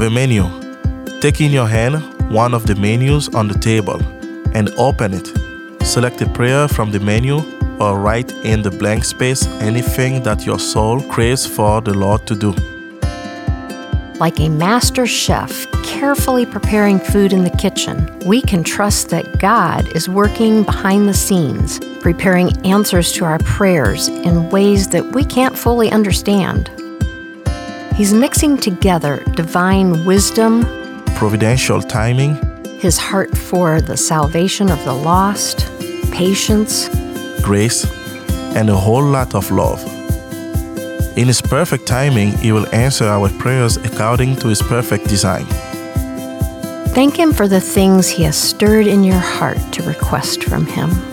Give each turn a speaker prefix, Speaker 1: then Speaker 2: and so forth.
Speaker 1: The menu. Take in your hand one of the menus on the table and open it. Select a prayer from the menu or write in the blank space anything that your soul craves for the Lord to do.
Speaker 2: Like a master chef carefully preparing food in the kitchen, we can trust that God is working behind the scenes, preparing answers to our prayers in ways that we can't fully understand. He's mixing together divine wisdom,
Speaker 1: Providential timing,
Speaker 2: His heart for the salvation of the lost, patience,
Speaker 1: grace, and a whole lot of love. In His perfect timing, He will answer our prayers according to His perfect design.
Speaker 2: Thank Him for the things He has stirred in your heart to request from Him.